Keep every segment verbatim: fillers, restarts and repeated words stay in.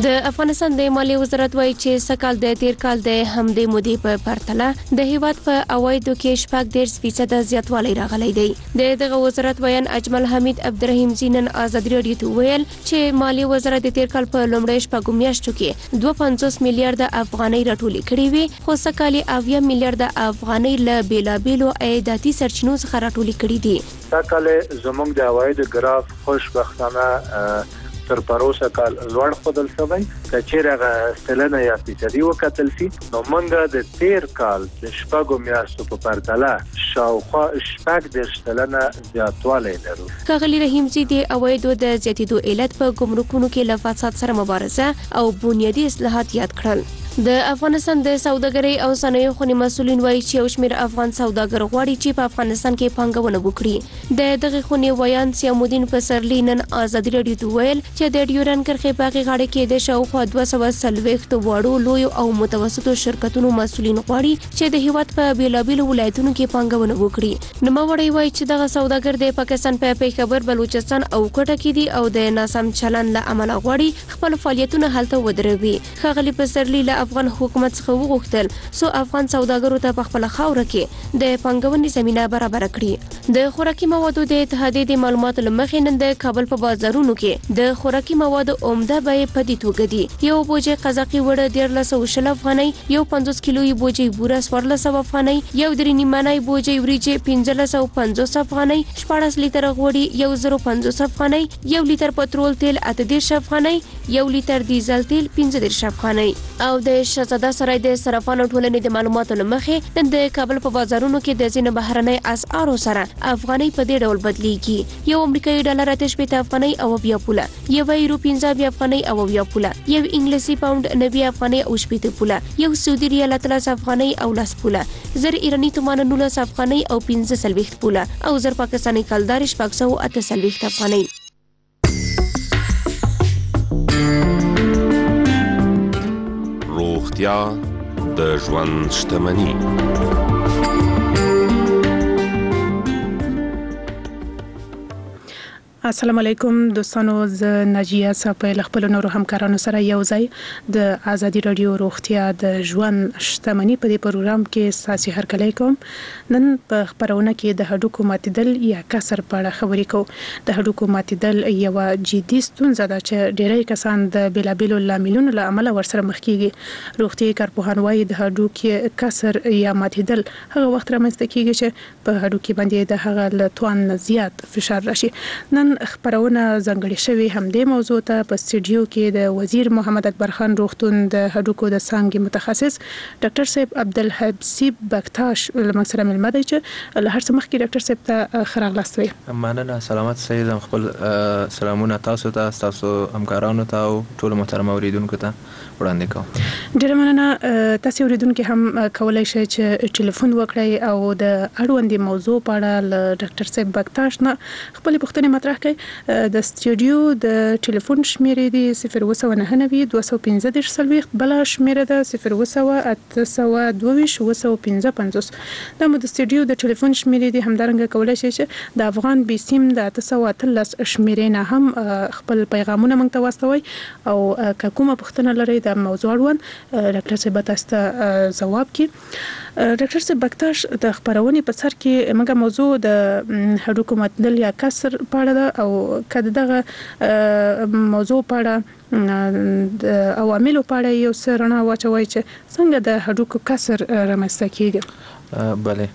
د افغانستان د مالیې وزارت وایي چې سکال د تیر کال د همدې مودې په پرتله د هیواد په عوایدو کې شپږ دېرش فیصده زیاتوالی راغلی دی. د دغه وزارت ویان اجمل حمید عبدالرحیم زینن ازادي راډیو ته ویل چې مالیې وزارت د تیر کال په لومړیو شپږو میاشتو کې دوه پنځوس میلیارډه افغانۍ راټولې کړې وې، خو سکال یې اویا میلیارډه افغانۍ له بېلابېلو عایداتي سرچینو څخه راټولې کړې دي. سکال زموږ د عوایدو ګراف خوشبختانه تر پروسه کال لوړ خودل شوی چې چیرې سلنه یا فیصدي وکتل شي، نو موږ د تیر کال د شپږو میاشتو په پرتله شاوخوا شپږ دېرش سلنه زیاتوالی لرو. ښاغلي رحیمزي د عوایدو د زیاتېدو علت په ګمرکونو کې له فساد سره مبارزه او بنیادي اصلاحات یاد کړل. د افغانستان د سوداګرۍ او صنایعو خونې مسؤلین وایي چې یو شمېر افغان سوداګر غواړي چې په افغانستان کې پانګونه وکړي. د دغې خونې ویان سیامالدین پسرلي نن ازادي راډیو ته ویل چې د ډیورنډ کرښې په هغې غاړه کې د شاوخوا دوه سوه څلوېښت وړو لویو او متوسطو شرکتونو مسؤلین غواړي چې د هیواد په بېلابېلو ولایتونو کې پانګونه وکړي. نوموړی وایي چې دغه سوداګر د پاکستان په پېښور، بلوچستان او کوټه کې دي او د ناسم چلند له امله غواړي خپل فعالیتونه هلته ودروي. ښاغلي پسرلي له افغان حکومت څخه وغوښتل څو افغان سوداګرو ته په خپل خاوره کې د پانګونې زمینه برابر کړي. د خوراکي موادو د اتحادیې د معلوماتو له مخې نن د کابل په بازارونو کې د خوراکي موادو عمده بیې په دې توګه دي: یو بوجۍ قزاقي وړه دیارلس سوه شل افغانۍ، یو پنځوس کیلویي بوجۍ بوره څوارلس سوه افغانۍ، یو درې نیمانۍ بوجۍ وریجې پنځلس سوه پنځوس افغانۍ، شپاړس لیتره غوړي یو زر پنځوس افغانۍ، یو لیتر پټرول تیل اته دېرش افغانۍ، یو لیتر ډیزل تیل پنځه دېرش افغانۍ. او د شهزاده سرای د صرافانو ټولنې د معلوماتو له مخې نن د کابل په بازارونو کې د ځینو بهرنۍ اسعارو سره افغانۍ په دې ډول بدلیږي: یو امریکایي ډالر اته شپېته افغانۍ او اویا پوله، یو یورو پنځه اویا افغانۍ او اویا پوله، یو انګلیسي پاونډ نوي افغانۍ او شپېته پوله، یو سعودي ریال اتلس افغانۍ او لس پوله، زر ایراني تومان نولس افغانۍ او پنځه څلوېښت پوله او زر پاکستاني کلدار شپږ سوه اته څلوېښت افغانۍ. روغتیا د ژوند شتمني. السلام علیکم دوستانو، زه ناجیه صافی له خپلو نورو همکارانو سره یو ځای د ازادي راډیو روغتیا د ژوند شتمني په دې پروګرام کې ستاسو هرکلی کوم. نن په خپرونه کې د هډوکو ماتېدل یا کسر په اړه خبرې کوو. د هډوکو ماتېدل یوه جدي ستونزه ده چې ډېری کسان د بېلابېلو لاملونو له امله ورسره مخ کېږي. روغتیایي کارپوهان وایي د هډوکي کسر یا ماتېدل هغه وخت رامنځته کېږي چې په هډوکي باندې د هغه له توان نه زیات فشار راشي. نن خبرونه ځانګړې شوې همدې موضوع ته په سټوډیو کې د وزیر محمد اکبر خان روغتون د هډوکو د څانګې متخصص ډاکټر صاحب عبدالحسیب بکتاش له موږ سره مېلمه دی چې له هر څه مخکې ډاکټر صاحب ته ښه راغلاست وایي. مننه. سلامت سید، خپل سلامونه تاسو ته، تاسو همکارانو ته او ټولو محترم اوریدونکو ته وړاندې کوم. ډېره مننه. تاسو اوریدونکي هم کولی شئ چې ټلیفون وکړئ او د اړوندې موضوع په اړه له ډاکټر صاحب بکتاش نه خپلې پوښتنې مطرح کړئ. د سټوډیو د ټلیفون شمیرې دی صفر اووه سوه نهه نوي دوه سوه پنځه دېرش څلوېښت، بله شمیره ده صفر اووه سوه اته سوه دوه ویشت اووه سوه پنځه پنځوس. دا مو د سټوډیو د ټلیفون شمیرې دي. همدارنګه کولی شئ چې د افغان بیسیم د اته سوه اتلس شمیرې نه هم خپل پیغامونه موږ ته واستوئ او که کومه پوښتنه لرئ د موضوع اړوند ډاکټر صاحب تاسو ته ځواب کړي. ډاکټر صاحب بکتاش، د خپرونې په سر کې موږ موضوع د هډوکو ماتېدل یا کسر په اړه ده او که دغه موضوع په اړه د عواملو په اړه یو څه رڼا واچوئ چې څنګه د هډوکو کسر رامنځته کېږي. بله،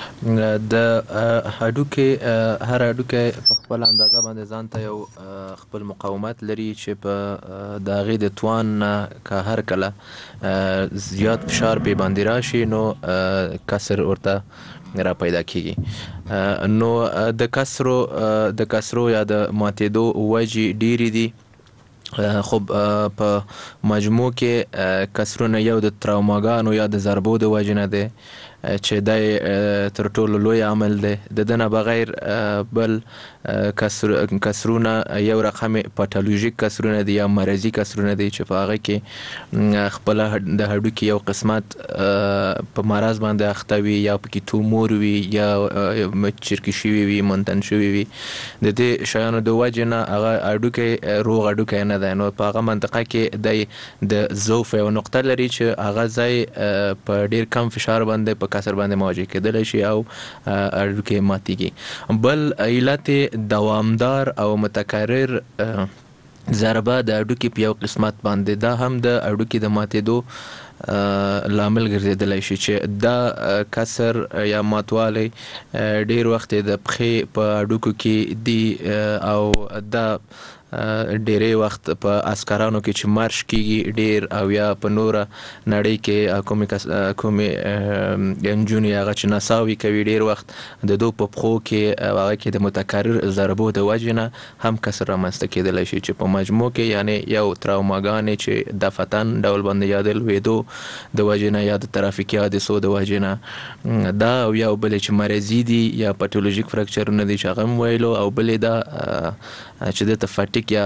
د هډوکي هر هډوکی په خپل اندازه باندې ځان ته یو خپل مقاومت لري چې په د هغې د توان نه که هر کله زیات فشار پې باندې راشي نو کسر ورته را پیدا کېږي. نو د کسرو د کسرو یا د ماتېدو وجې ډېرې دي. خو په مجموع کې کسرونه یو د تراوماګانو یا د ضربو د وجې نه دی، چې دا تر ټولو لوی عمل دی. د دنه بغیر بل کسرونه یو رقم پاتولوژیک کسرونه دي یا مرضی کسرونه دي چې په هغه کې خپل د هډوکي یو قسمت په مرض باندې اخته وي یا پکې تومور وي یا چرکي شوي وي منتن شوي وي. د دې شیانو د وجې نه هغه هډوکی روغ هډوکی نه دی. نو په هغه منطقه کې دی د ضعف یو نقطه لري چې هغه ځای په ډیر کم فشار باندې په کسر باندې مواجه کېدلی شي او هډوکی ماتیږي. بل علت دوامدار او متکرر ضربه د هډوکي په یو قسمت باندې دا هم د هډوکي د ماتېدو لامل ګرځېدلی شي چې دا کسر یا ماتوالی ډیر وخت د پښې په هډوکو کې دي او دا ډیری وخت په عسکرانو کې چې مارش کیږي ډیر او یا په نوره نړۍ کې کومې کومې انجونې هغه چې نڅاوې کوي ډیر وخت د دوی په پښو کې هغه کې د متکرر ضربو د وجې نه هم کسر رامنځته کېدلی شي چې په مجموع کې یعنی یو تراوماګانې چې دفتن ډول باندې یا د لوېدو د وجې نه یا د ترافیکي حادثو د وجې نه دا او یا بلې چې مرضي دي یا پاتولوژیک فراکچرونه دي چې هغه هم ویلو او بلې دا چې د تفاټیک یا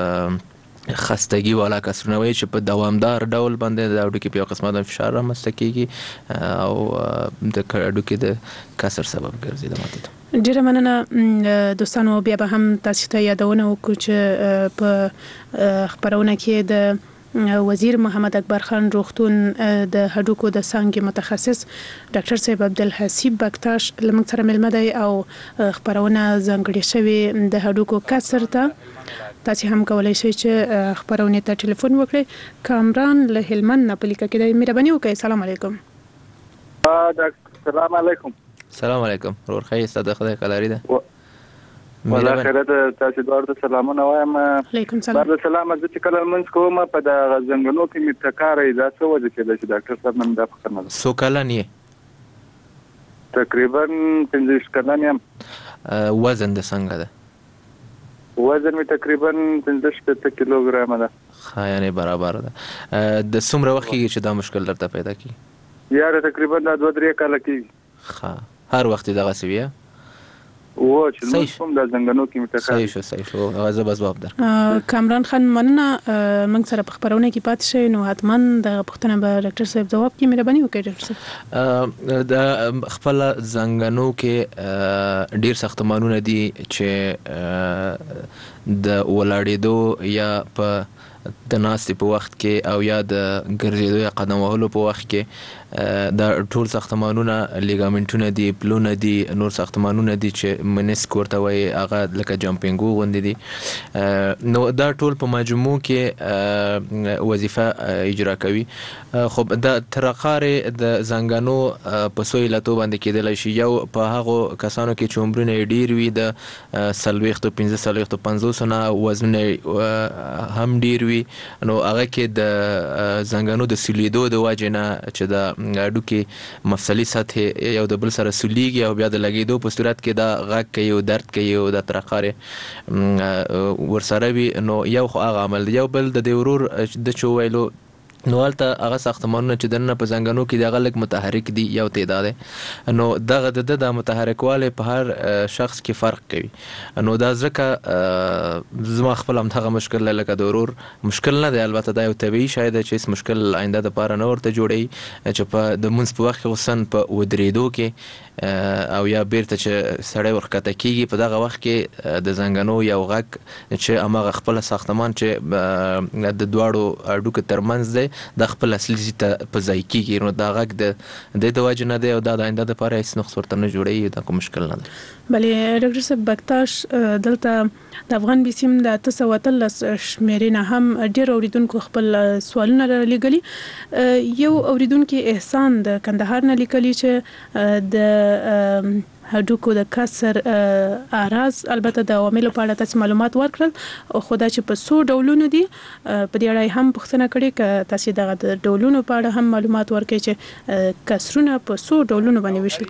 خستګي والا کسرونه وایي چې په دوامدار ډول باندې د هډوکي په یو قسمت باندې فشار رامنځته کېږي او د هډوکي د کسر سبب ګرځي د ماتېدو. ډیره مننه دوستانو. بیا به هم تاسو ته یادونه وکړو چې په خبرونه کې د وزیر محمد اکبر خان روغتون د هډوکو د څانګې متخصص ډاکټر صاحب عبدالحسیب بکتاش لمن سره ملمه دی او خبرونه ځانګړې شوی د هډوکو کسر ته. تاسو هم کولای شئ چې خبرونه ته ټلیفون وکړئ. کامران له هلمند نه په لیکه کې دی. مهرباني وکړئ. السلام علیکم. السلام علیکم. السلام علیکم. ورور خیر ستاسو خدای کلاری ده. والله خیره ده. تاسو دوړ د سلامونه وایم. علیکم سلام. بعد سلام از چې کله منځ کوم په د زنګونو کې می تکارې دا څه وجه کې چې ډاکټر صاحب نن دا فکر نه. سو کلن یې؟ تقریبا پنځه کلن یم. وزن د څنګه ده؟ وزن می تقریبا پنځه کیلوګرام ده. ها یعنی برابر ده. د څومره وخت کې چې دا مشکل درته پیدا کی؟ یاره تقریبا د دوه درې کال کې. ها هر وخت دغه سویه؟ و چې موږ کوم د زنګونو کې متکا. صحیح شو صحیح شو. هغه زه جواب در. کامران خان مننه. موږ سره په خبرونه کې پات شي نو حتما د پښتنه به ډاکټر صاحب جواب کې مهرباني وکړئ. ډاکټر صاحب د خپل زنګونو کې ډیر ساختمانونه دي چې د ولاړېدو یا په د ناستې په وخت کې او یا د ګرځېدو یا قدم وهلو په وخت کې دا ټول ساختمانونه لیګامنټونه دي، پلونه دي، نور ساختمانونه دي چې منسک ورته وایي هغه لکه جامپینګو غوندې دي. نو دا ټول په مجموع کې وظیفه اجرا کوي. خو دا ترقارې د زنګانو په څو علتو باندې کېدلی شي. یو په هغو کسانو کې چې عمرونه یې ډېر وي د څلوېښتو پنځه څلوېښتو پنځوسو نه وزنونه هم ډېر وي نو هغه کې د زنګانو د سولیدو د وجې نه چې د هډوکي مفصلي سطحې یو د بل سره سولیږي او بیا د لګېدو په صورت کې دا غږ کوي او درد کوي او د ترقارې ورسره وي. نو یو خو هغه عمل دی. یو بل د دې ورور د چې ویلو نو هلته هغه ساختمانونه چې دننه په زنګانو کې د هغه لږ متحرک دي یو تعداد دی. نو دغه د د متحرکوالی په هر شخص کې فرق کوي. نو دا ځکه زما خپل هم دغه مشکل لکه د ورور مشکل نه دی. البته دا یو طبیعي شی دی چې هېڅ مشکل آینده دپاره نه ورته جوړوي چې په د مونځ په وخت کې خصوصا په ودرېدو کې او یا بیرته چې سړی ورښکته کېږي په دغه وخت کې د زنګانو یو غږ چې هماغه خپله ساختمان چې د دواړو هډوکو ترمنځ دی دا خپل اصلي ځای ته په ځای کېږي. نو دا غږ د دې د وجې نه دی او دا د آینده دپاره هېڅ نقص ورته نه جوړوي. دا کوم مشکل نه دی. بلې ډاکټر صاحب بکتاش دلته د افغان بیسیم د اته سوه اتلس شمېرې نه هم ډېر اورېدونکو خپل سوالونه رالیږلي. یو اورېدونکي احسان د کندهار نه لیکلي چې د هډوکو د کسر اعراض البته د عواملو په اړه تاسو معلومات ورکړل خو دا چې په څو ډولونو دي په دې اړه هم پوښتنه کړې که تاسو دغه د ډولونو په اړه هم معلومات ورکړئ چې کسرونه په څو ډولونو باندې ویشل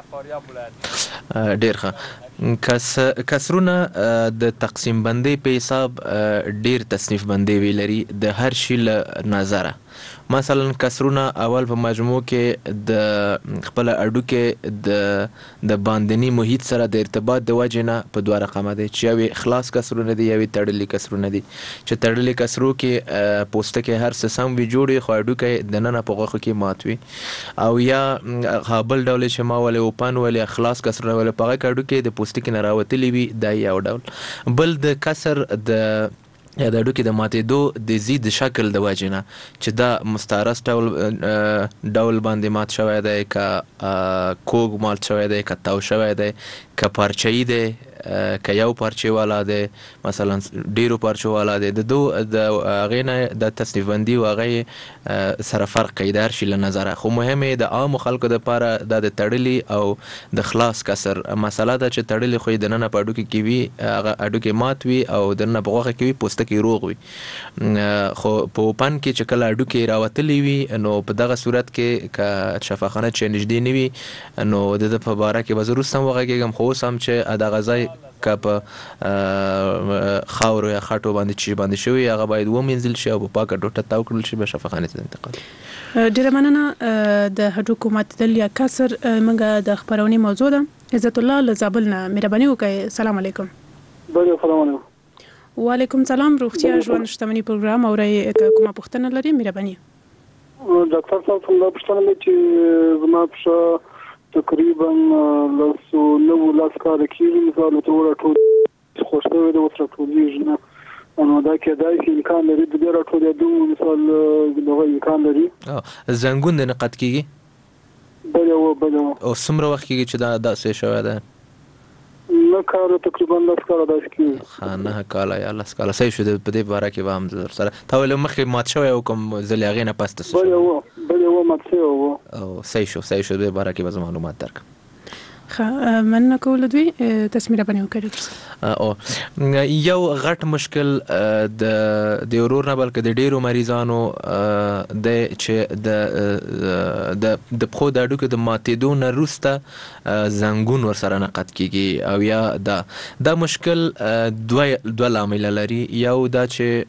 کېږي. ډېر ښه. کس کسرونه د تقسیم بندۍ په حساب ډېر تصنیف بندۍ وی لري د هر شي له نظره. مثلا کسرونه اول په مجموع کې د خپل اډوکې د د باندنی محیط سره د ارتباط د وجه نه په دوه رقمه دي چې یو خلاص کسرونه دي یو تړلي کسرونه دي چې تړلي کسرو کې پوستکي هر څه سم وی جوړي خو اډوکې د نن په غوخه کې مات وي او یا قابل ډول چې ما ولې اوپن ولې خلاص کسرونه ولې په اډوکې د پوستکي نه راوتلی وي دا یو ډول بل د کسر د یا د اډوکې د ماتېدو د زید شکل د وجه نه چې دا مستعرض ډول ډول باندې مات شوی دی که کوږ مات شوی دی که تاو شوی دی که پارچه‌ای دی که یو پارچې والا دی مثلا ډیرو پارچو والا دی د دو د هغې نه د تصنیف بندي و هغې سره فرق کوي د هر شي له نظره خو مهمې د عامو خلکو دپاره دا د تړلي او د خلاص کسر مسله ده چې تړلي خو یې دننه په اډوکې کې وي هغه اډوکې مات وي او دننه په غوښه کې وي پوستکي روغ وي خو په اوپن کې چې کله اډوکې راوتلی وي نو په دغه صورت کې که شفاخانه چې نږدې نه وي نو د ده په باره کې به زه وروسته هم وغږېږم خو اوس هم چې دغه ځای که په خاورو یا خټو باندې چې باندې شوي هغه باید ومینځل شي او په پاکه ټوټه تاو کړل شي به شفاخانې ته انتقال. ډیره مننه. د هډوکو ماتېدل یا کسر موږ د خپرونې موضوع ده. عزت الله له زابل نه مهرباني وکړئ. السلام علیکم. بله السلام علیکم. وعلیکم سلام. روغتیا ژوند شتمني پروګرام اورئ که کومه پوښتنه لري مهرباني. ډاکټر صاحب څنګه پوښتنه لري چې زما پښه تقریبا لسو نو لاس کال کېږي مثال ټول ټول خوشته د وسره ټولېږي نه نو دا کېدای شي امکان لري د ډېر ټولېدو مثال دغه امکان لري. زنګون د نقد کېږي بله و بله او څومره وخت کېږي چې دا داسې شوی ده؟ نه کاله تقریبا لس کاله داسې کېږي. ښه نه کاله یا لس کاله صحیح شو په دې باره کې به هم زه درسره تا ویل مخکې مات شوی او کوم ځل هغې نه پس ته څه بله و بله و مات شوی و او صحیح شو صحیح شو دې باره کې به زه معلومات درکړم. ښه مننه کوو له دوی تاسو مهرباني وکړئ. او یو غټ مشکل د د ورور نه بلکې د ډیرو مریضانو د چې د د د پښو د اډوکو د ماتېدو نه وروسته زنګون ورسره نقد کېږي او یا دا دا مشکل دوه دوه لامله لري. یو دا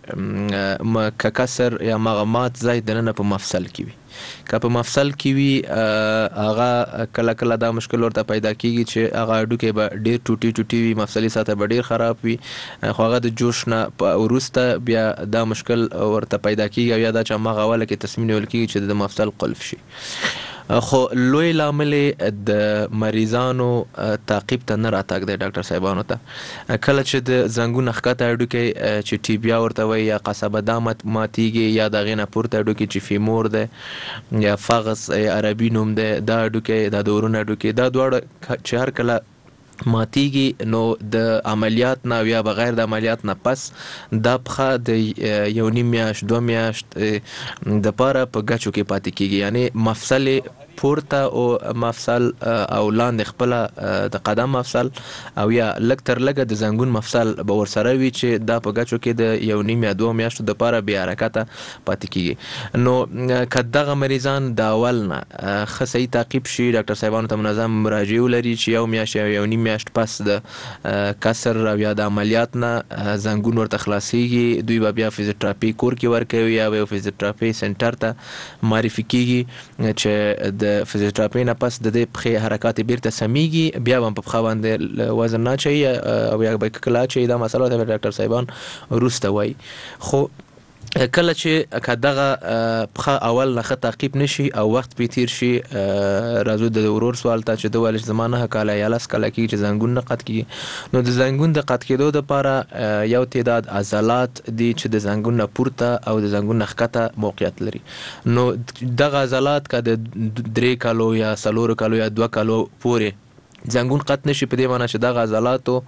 چې که کسر یا مغمات ځای دننه په مفصل کې وي که په مفصل کې وي هغه کله کله دا مشکل ورته پیدا کېږي چې هغه اډوکې به ډېر ټوټې ټوټې وي مفصلي سطح به ډېر خراب وي خو هغه د جوش نه وروسته بیا دا مشکل ورته پیدا کېږي او یا دا چې هماغه اوله کې تصمیم نیول کېږي چې د مفصل قلف شي. خو لوی لامل د مریضانو تعقیب ته نه راتګ دی ډاکټر صاحبانو ته کله چې د زنګون ښکته اډوکې چې ټیبیا ورته وایي یا قصبه دا ماتېږي یا د هغې نه پورته اډوکې چې فیمور دی یا فغس عربي نوم دی دا اډوکې دا د ورون اډوکې دا دواړه چې هر کله ماتېږي نو د عملیات نه یا بغیر د عملیات نه پس دا پښه د یو نیم میاشت دوه میاشت دپاره په ګچو کې پاتې کېږي یعنی مفصل پورته او مفصل او لاندې خپله د قدم مفصل او یا لږ تر لږه د زنګون مفصل به ورسره وي چې دا په ګچو کې د یو نیم یا دوه میاشتو دپاره بې حرکته پاتې کېږي. نو که دغه مریضان د اول نه ښه صحیح تعقیب شي ډاکټر صاحبانو ته منظم مراجعې ولري چې یو میاشت یا یو نیم میاشت پس د کسر او یا د عملیات نه زنګون ورته خلاصېږي دوی به بیا فزیوتراپي کور کې ورکوي یا به یو فزیوتراپي سنټر ته معرفي کېږي چې د فزیوتراپي نه پس د دې پښې حرکات بیرته سمیږي بیا به هم په پښه باندې وزن نه اچوي او یا به کله اچوي دا مسله ته ډاکټر صاحبان وروسته وایي. خو کله چې که دغه پښه اول نه ښه تعقیب نشي او وخت پې تیر شي راځو د ورور سوال ته چې ده ویل چې زما نهه کاله یا لس کاله کېږي چې زنګون نه قط کېږي نو د زنګون د قط کېدو دپاره یو تعداد عضلات دي چې د زنګون نه پورته او د زنګون نه ښکته موقعیت لري. نو دغه عضلات که د درې کالو یا څلورو کالو یا دوه کالو پورې زنګون قط نشي په دې معنی چې دغه عضلاتو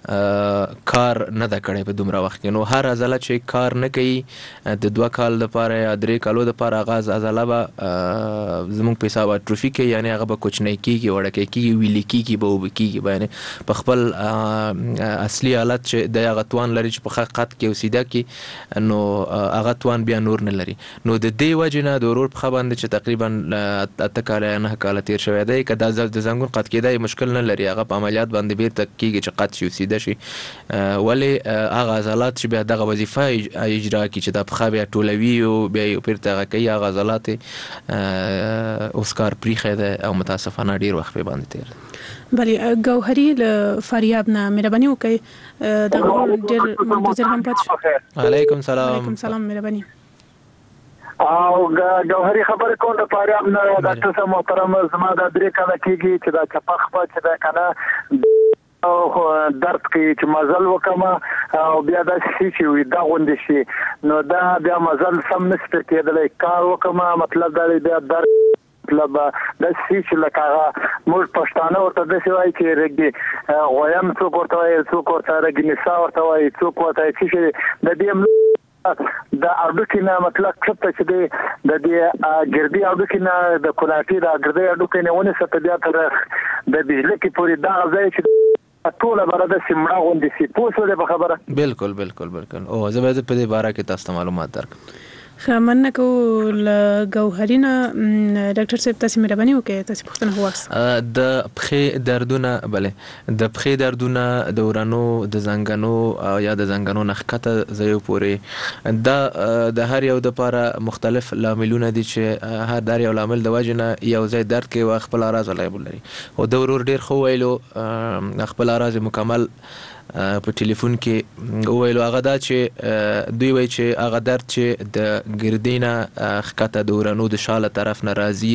کار نه ده کړی په دومره وخت کې نو هر عضله چې کار نه کوي د دوه کال دپاره یا درې کالو دپاره هغه عضله به زموږ په حساب اټروفي کوي یعنې هغه به کوچنی کېږي وړکی کېږي ویلې کېږي به اوبه کېږي به یعنې په خپل اصلي حالت چې دی هغه توان لري چې په ښه قد کې او سیده کې نو هغه توان بیا نور نه لري. نو د دې وجې نه د ورور پښه باندې چې تقریبا اته کاله یا نهه کاله تېر شوی دی که دا د زنګون قد کېدی مشکل مشکل نه لري هغه په عملیات باندې بیرته کیږي چې قط شي سیده شي ولې هغه عضلات چې بیا دغه وظیفه اجرا کوي چې د پخا بیا ټولوي او بیا بیرته هغه کوي هغه عضلات اوس کار پریښی دی او متاسفانه ډیر وخت په باندې تیر بله ګوهري له فاریاب نه مهرباني وکړئ دغه ډیر منتظر هم پاتې شو. علیکم سلام. علیکم سلام مهرباني. او ګوهري خبرې کوم د فاریاب نه ډاکټر صاحب محترم زما د درې کاله کېږي چې دا چپخ په چې دا کنه او درد کوي چې مزل وکم او بیا دا شي چې وي دا غونډې شي نو دا بیا مزل سم نشته کېدلی کار وکم مطلب دا بیا درد مطلب د سیچ لکه موږ پښتانه ورته د سوای چې رګي غویم څوک ورته وایي څوک ورته رګي نسا ورته وایي څوک ورته چې د دې د اډوکې نه مطلب کته چې د دې ګردي اډوکې نه د کلاټي د ګردي اډوکې نه ونه ست بیا تر د بجلی کې پوری دا ځای چې ټول برابر سیمړه غونډې سي پوسوله په خبره بالکل بالکل بالکل او زه به په دې باره کې تاسو معلومات درکړم. خمنه کو ل ګوهرینا ډاکټر صاحب تاسو مهرباني وکړئ تاسو پوښتنه وواست د پخې دردونه بله د پخې دردونه د ورانو د زنګانو او یا د زنګانو نخکته زیو پورې دا د هر یو د لپاره مختلف لاملونه دي چې هر در یو لامل د وجنه یو ځای درد کوي او خپل راز لایب لري او د ورور ډیر خو ویلو خپل راز مکمل په ټلیفون کې ویلو هغه دا چې دوی وایي چې هغه درد چې د ګردینه خکته د ورانو د شاله طرف نه راځي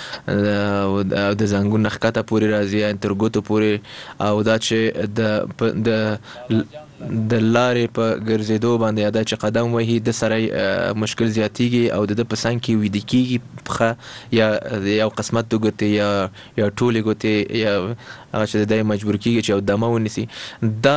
او د زنګون خکته پوری راځي تر ګوتو پوری او دا چې د د د لارې په ګرځېدو باندې ادا چې قدم وهي د سره مشکل زیاتیږي او د پسنګ کې ویده کېږي پخه یا یو قسمت د ګوتې یا یا ټولې ګوتې یا هغه چې دی مجبور کېږي چې دمه ونیسي دا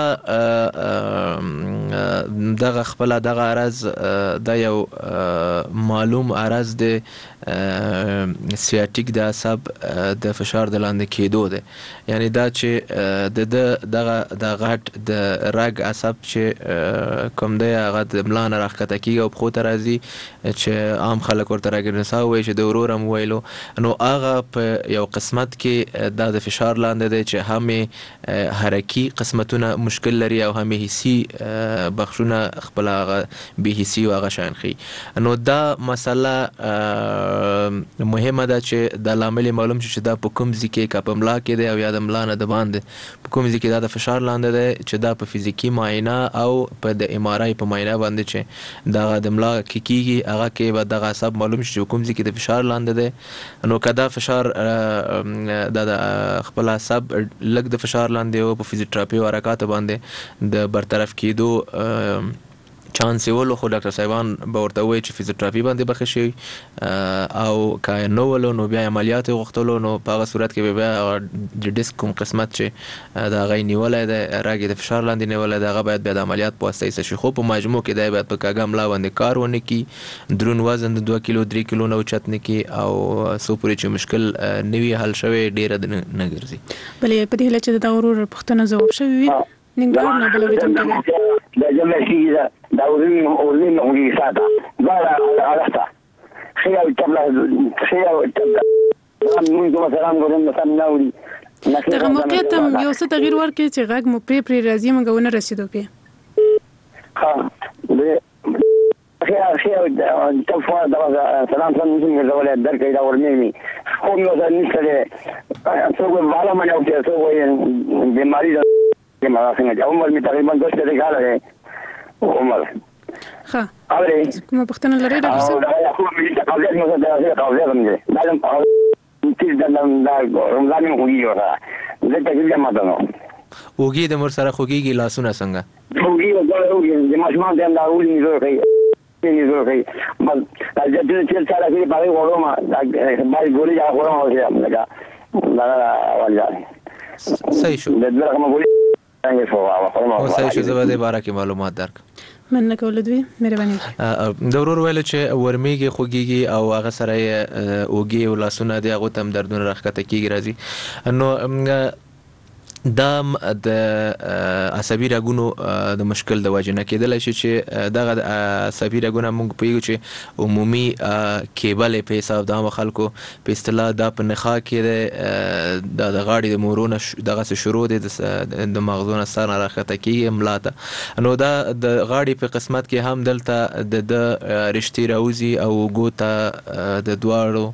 دغه خپله دغه عرض دا یو معلوم عرض دی سیاتیک د عصب د فشار د لاندې کېدو دی یعنی دا چې د دغه د غټ د رګ عصب چې کوم دی هغه د ملا نه راښکته کېږي او پښو ته راځي چې عام خلک ورته راګرنسا وایي چې د ورور هم ویلو نو هغه په یو قسمت کې دا د فشار لاندې دی چې هم حرکي قسمتونه مشکل لري او هم حسي بخشونه خپل هغه به حسي او هغه شان خي نو دا مسله مهمه ده چې د لامل معلوم شي چې دا په کوم ځای کې کا په ملا کې دی او یا د ملا نه د باندې په کوم ځای کې دا د فشار لاندې دی چې دا په فزیکی معاینه او په د ام ار آی په معاینه باندې چې دا د ملا کې کیږي هغه کې به دغه عصب معلوم شي کوم ځای کې د فشار لاندې دی نو کدا فشار د خپل عصب لږ د فشار لاندې او په فزیوتراپي او حرکات باندې د برطرف کېدو چانس ولو خو ډاکټر صاحبان به ورته وایي چې فزیوتراپي باندې بخښ شي او که نو ولو نو بیا عملیات غوښتلو نو په هغه صورت کې به بیا د ډیسک کوم قسمت چې د هغه نیولی دی رګ د فشار لاندې نیولی دی هغه باید بیا د عملیات په واسطه ایسته شي خو په مجموع کې دی باید په کږه ملا باندې کار ونه کړي دروند وزن د دوه کیلو درې کیلو نه اوچت نه کړي او څو پورې چې مشکل نه وي حل شوی ډېره نه ګرځي. بلې په دې هیله چې د ورور پوښتنه ځواب شوې وي ننګرهار نه بل اورېدونکی د جمله شي دا ورین ورین ورین ساده دا راځه خیال کبل خیال کبل موږ مثلا غوډم مثلا ناوړي دغه موقعیت یو څه تغییر ورکړي چې غږ مو پری پری راځي موږ ونه رسیدو پې ها خیال خیال تفوا دا سلام سلام موږ غوړل درکې دا ورنيمي خو یو ځل نشته څو والا مې او څه وایي بیماری ده ما څنګه عمر می تقریبا دوه څه کاله عمر ها اوري کومه پښتنه لري ډاکټر صاحب دا خو مې تقاضا مو ده دا تقاضا هم دي دا لم تیر د نن دا رمضان مو ویو را زه ته دې ما ده نو وګي د مر سره خوګيږي لاسونه څنګه وګي وګي د ماشومان د دا ولې نه کوي نه زه کوي بل دا چې چې سره کې په وړو ما دا باندې ګولې یا وړو ما چې دا دا ولا صحیح شو د دغه کوم ګولې او صحیح شو زه به د باره کې معلومات درک مننه کول دوی مهرباني د ورور ویل چې ورمیږي خوږیږي او هغه سره اوږي او لاسونه دی هغه تم دردونه راخته کیږي راځي نو دا د عصبي رګونو د مشکل د وجې نه کېدلی شي چې دغه عصبي رګونه موږ پوهېږو چې عمومي کیبل یې په حساب د عامو خلکو په اصطلاح دا په نخاع کې دی دا د غاړې د مورو نه دغسې شروع دی د مغزو نه سر نه راښکته کېږي ملا ته. نو دا د غاړې په قسمت کې هم دلته د ده رشتې راوځي او اوږو ته د دواړو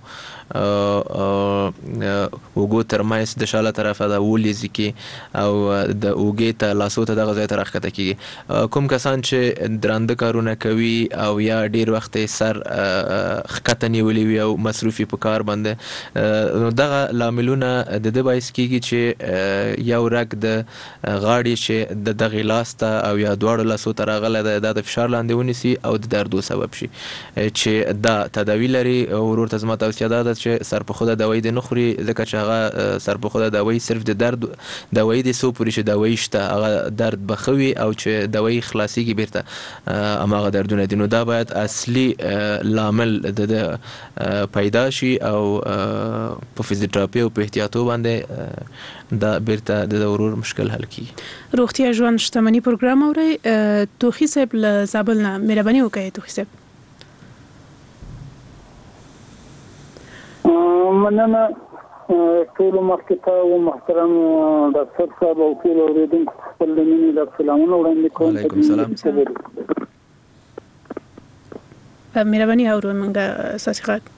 اوږو تر منځ د شاله طرفه د ولیزي کې او د اوږې ته لاسو ته دغه ځای ته راښکته کېږي. کوم کسان چې درانده کارونه کوي او یا ډېر وخت یې سر ښکته نیولی وي او مصروف وي په کار باندې نو دغه لاملونه د ده باعث کېږي چې یو رګ د غاړې چې د دغې لاس ته او یا دواړو لاسو ته راغلی دی دا د فشار لاندې ونیسي او د دردو سبب شي چې دا تداوي لري. ورور ته زما توصیه دا ده چې سرپوښه دوايي دې نه خوري ځکه چې هغه سرپوښه دوايي صرف د درد دوايي دې څو پورې چې دوايي شته هغه درد به ښه وي او چې دوايي خلاصېږي بیرته هماغه دردونه دي. نو دا باید اصلي لامل د پیدا شي او په فزیوتراپي او په احتیاطو باندې دا بیرته د ورور مشکل حل کیږي. روغتیا ژوند شتمني پروګرام اورئ توخي صاحب له زابل نه مهرباني وکړئ. توخي صاحب مننه ټول مخکته او محترم ډاکټر صاحب او ټول اوریدونکو خپل مینې د سلامونه وړاندې کوم. وعلیکم السلام. مهرباني اورو منګه اساسي غږ.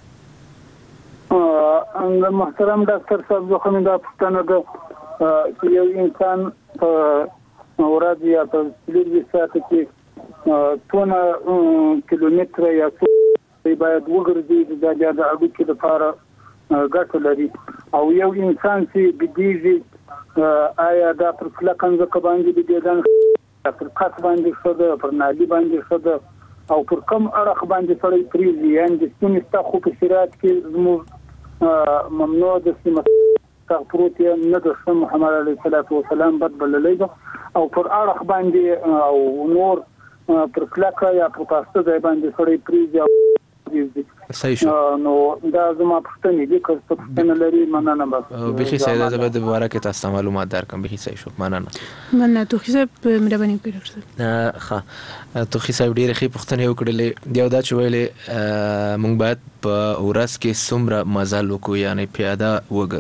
ا محترم ډاکټر صاحب زه خو دا پوښتنه ده چې یو انسان په ورځ یا په څلور ساعت کې څونه کیلومتر یا باید وګرځي د د اړیکې لپاره ګټه لري او یو انسان چې بيدیږي آیا دا پر کلکانځه باندې بيدیدان پر کټ باندې شوه پر نالي باندې شوه او پر کوم اړخ باندې سړی پریزي یعنی د سپینې ستا خو په شریعت کې زموږ ممنوع د سپینې پروت نه د محمد علیه السلام بد بللی او پر اړخ باندې او نور پر کلکه یا پر پاسته ځای باندې سړی پریزي صحیح شو. نو دا زما پښتنې دي که څه پښتنه لري مننه بس بخي سیدا زبر د مبارک تاسو معلومات درکم. بخي صحیح شو مننه مننه. توخي صاحب مهرباني وکړئ ډاکټر صاحب. ښه توخي صاحب ډېرې ښې پوښتنې وکړلې. یو دا چې ویلې موږ باید په ورځ کې څومره مزل وکړو یعنی پیاده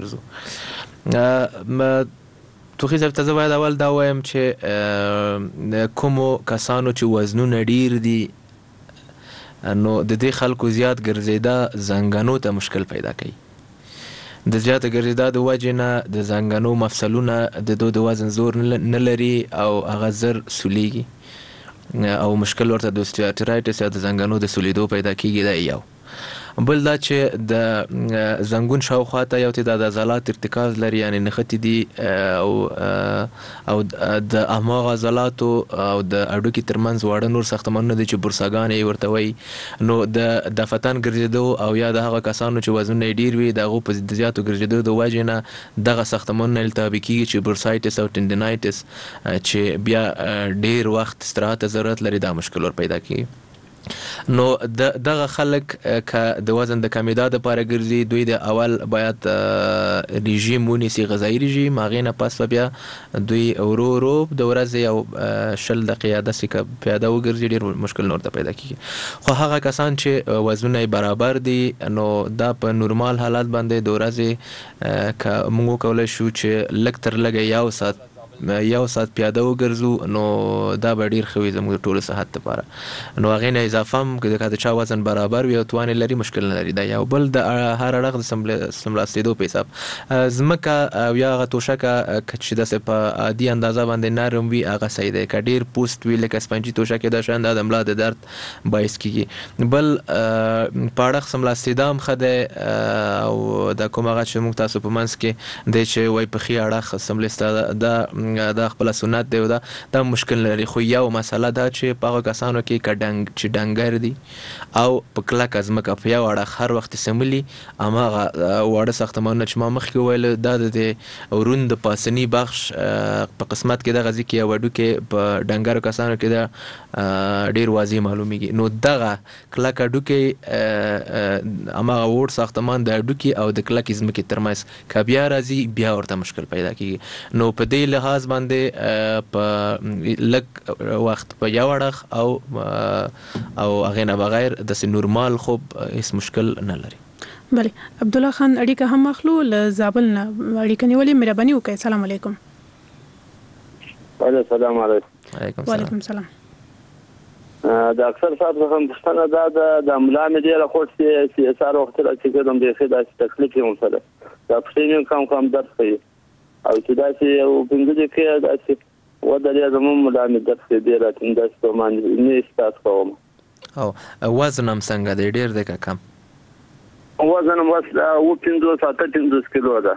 وګرځو. توخي صاحب ته زه باید اول دا وایم چې کومو کسانو چې وزنونه ډېر دي نو د دې خلکو زیات ګرځېدا زنګنو ته مشکل پیدا کوي. د زیاته ګرځېدا د وجې نه د زنګنو مفصلونه د دوی د وزن زور نه لري او هغه زر سولیږي او مشکل ورته د اوسټیاټرایټس یا د زنګنو د سولیدو پیدا کیږي. دا یو. بل دا چې د زنګون شاوخوا ته یو تعداد عضلات ارتکاز لري یعنی نښتې دي او او د هماغه عضلاتو او د هډوکي ترمنځ واړه نور ساختمانونه دي چې بورساګانې یې ورته وایي. نو د د فتن ګرځېدو او یا د هغه کسانو چې وزنونه یې ډېر وي د هغو په زیاتو ګرځېدو د وجې نه دغه ساختمانونه التهابي کېږي چې بورسایټس او ټینډینایټس چې بیا ډېر وخت استراحت ضرورت لري دا مشکل ور پیدا کېږي. نو دغه خلک که د وزن د کمیدا دپاره ګرځي دوی د اول باید رژیم ونیسي غذایي رژیم هغې نه پس به بیا دوی ورو ورو د ورځې یو شل دقیقې یا داسې که پیاده وګرځي ډېر مشکل نه ورته پیدا کېږي. خو هغه کسان چې وزنونه یې برابر دي نو دا په نورمال حالت باندې د ورځې که موږ وکولی شو چې لږ تر لږه یو ساعت یو ساعت پیاده وګرځو نو دا به ډېر ښه وي زموږ د ټولو صحت لپاره. نو هغې نه اضافه هم که د چا وزن برابر وي او توان یې لري مشکل نه لري. دا یو. بل د هر اړخ د سملاستېدو په حساب ځمکه او یا هغه توشکه چې داسې په عادي اندازه باندې نرم وي هغه صحیح دی. که ډېر پوست وي لکه سپنجي توشکې دا شیان دا د ملا د درد باعث کېږي. بل په اړخ سملاستېدا هم ښه دی او دا کوم هغه چې موږ تاسو په منځ کې دی چې وایي پښې اړخ سملاستېدا دا دا خپل سنت دی دا دا مشکل لري. خو یو مسله دا چې په هغه کسانو کې کډنګ چې ډنګر دي او په کلک ازمکه په یو اړه هر وخت سملي اماغه واړه ساختمانونه چې ما مخکې ویل دا د ورون د پاسنی بخش په قسمت کې د غزي کې وډو کې په ډنګر کسانو کې دا ډیر واضح معلومیږي. نو دغه کلک اډو کې اماغه وړ ساختمان د اډو کې او د کلک ازمکه ترمنځ کبیا راځي بیا ورته مشکل پیدا کیږي. نو په دې لحاظ باندې په لږ وخت په یو اړه او او هغه نه بغیر د نورمال خوب هیڅ مشکل نه لري. بله عبد الله خان اړیکه هم مخلو ل زابل نه اړیکه نیولې مهرباني وکړئ. السلام علیکم. وعلیکم السلام. علیکم وعلیکم السلام. د اکثر صاحب هم پښتنه دا د املا مې ډیره خوښ چې سیاسار وخت را چې کوم د خدای تکلیف یې مسله دا پښتنې کم کم درس کوي او چې دا چې یو بنګلي کې دا چې و د زموږ ملا مې درس کوي ډیره څنګه چې ما نه استاد کوم. او وزن هم څنګه دی ډیر دی که کم؟ وزن هم وس او پنځوس اته پنځوس کیلو ده.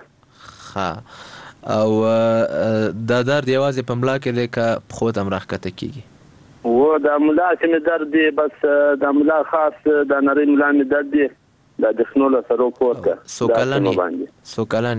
ها او دا درد یوازې په ملا کې دی که خود هم راښکته کیږي؟ و د ملا چې مې درد دی بس د ملا خاص د نری ملا مې درد دی د دښنو له سره پورته. څو کلن یې؟ څو کلن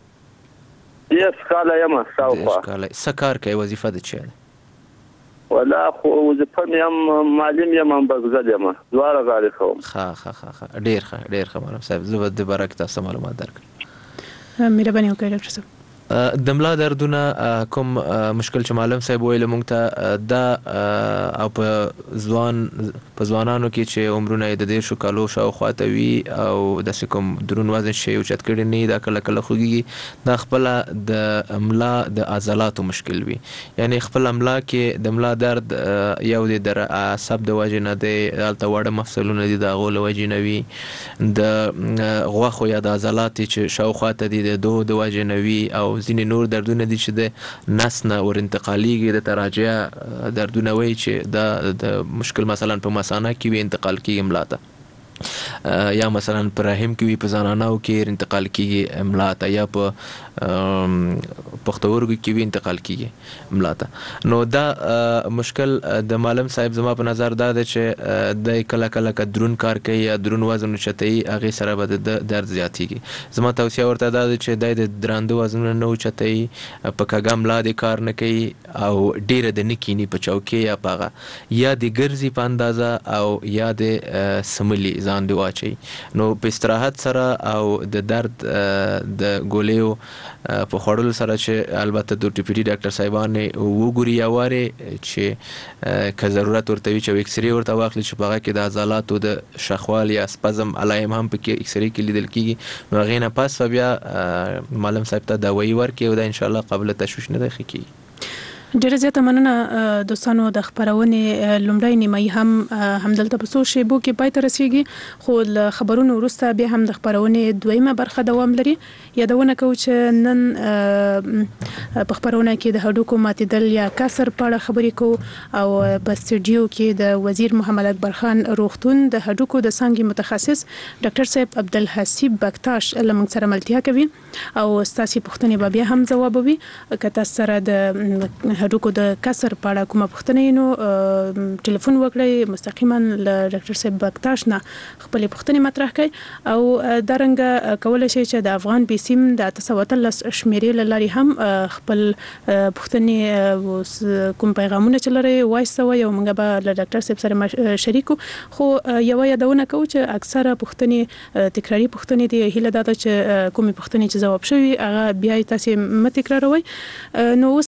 یې؟ دیس کاله یم شاوخوا. دیس کاله. څه کار کوي؟ وظیفه د چی ده؟ ولا خو وظیفه مې هم معلم یم هم بزګر یم دواړه کار کوم. ښه ښه ښه ډېر ښه ډېر ښه مولوي صاحب زه به د باره کې تاسو معلومات درکړم. مهرباني وکړئ ډاکټر صاحب. د ملا دردونه کوم مشکل چې معلم صاحب ویل مونږ ته دا او په ځوان په ځوانانو کې چې عمرونه د دېرشو کالو شاوخوا ته وي او داسې کوم دروند وزن شی اوچت کړي نه دا کله کله خوږي دا خپله د ملا د عضلاتو مشکل وي. یعنی خپله ملا کې د ملا درد یو دی د عصب د وجې نه دی هلته واړه مفصلونه دي د هغو له وجې نه وي د غوښو یا د عضلات چې شاوخوا ته دي د دغو د وجې نه وي او ځینې نور دردونه دي چې د نس نه ور انتقالیږي د تراجع دردونه وایي چې دا د مشکل مثلا په مثانه کې وي انتقال کیږي ملا ته یا مثلا په رحم کې وي په زنانو کې انتقال کیږي ملا ته یا په پښتورګو کې وي انتقال کیږي ملا ته. نو دا مشکل د معلم صاحب زما په نظر دا ده چې د کله کله که درون کار کوي یا درون وزن اوچتوي هغې سره به د درد زیاتیږي. زما توصیه ورته دا ده چې دی د درانده وزنونه نه اوچتوي په کږه ملا دې کار نه کوي او ډیره د نه کیني په چوکۍ یا په هغه یا د ګرځي په اندازه او یا د سملي ځان دی واچوي. نو په استراحت سره او د درد د ګولیو په خوړلو سره چې البته د orthopedic ډاکټر صاحبانې وګوري یا وارې چې که ضرورت ورته وي چې اکسرې ورته واخلي چې په هغه کې د عضلاتو د شخوال یا سپزم علایم هم پکې اکسرې کې لیدل کېږي. نو هغې نه پس به بیا معلم صاحب ته دوايي ورکړي او دا انشاءالله قابل تشویش نه دی ښه کېږي. ډیره زیاته مننه دوستانو د خبرونې لومړی نیمایي هم همدلته په څو شیبو کې پای ته رسیږي خو له خبرونو وروسته بیا هم د خبرونې دویمه برخه دوام لري. یادونه کوو چې نن په خبرونه کې د هډوکو ماتېدل یا کسر په اړه خبرې کوو او په سټوډیو کې د وزیر محمد اکبر خان روغتون د هډوکو د څانګې متخصص ډاکټر صاحب عبدالحسیب بکتاش له موږ سره ملتیا کوي او ستاسو پوښتنې به بیا هم ځوابوي. که تاسو سره د هډوکو د کسر په اړه کومه پوښتنه نو ټلیفون وکړئ مستقیما له ډاکټر صاحب بکتاش نه خپل پوښتنې مطرح کړئ او دا رنګه کولای شئ چې د افغان بي سیم د اته سوه اتلس شمیرې له لارې هم خپل پوښتنې کوم پیغامونه چې لرئ وایستوئ او موږ به له ډاکټر صاحب سره شریکو. خو یوه یادونه کوو چې اکثره پوښتنې تکراري پوښتنې دي. هیله دا ده چې کومې پوښتنې چې ځواب شوي هغه بیا یې تاسې مه تکراروئ. نو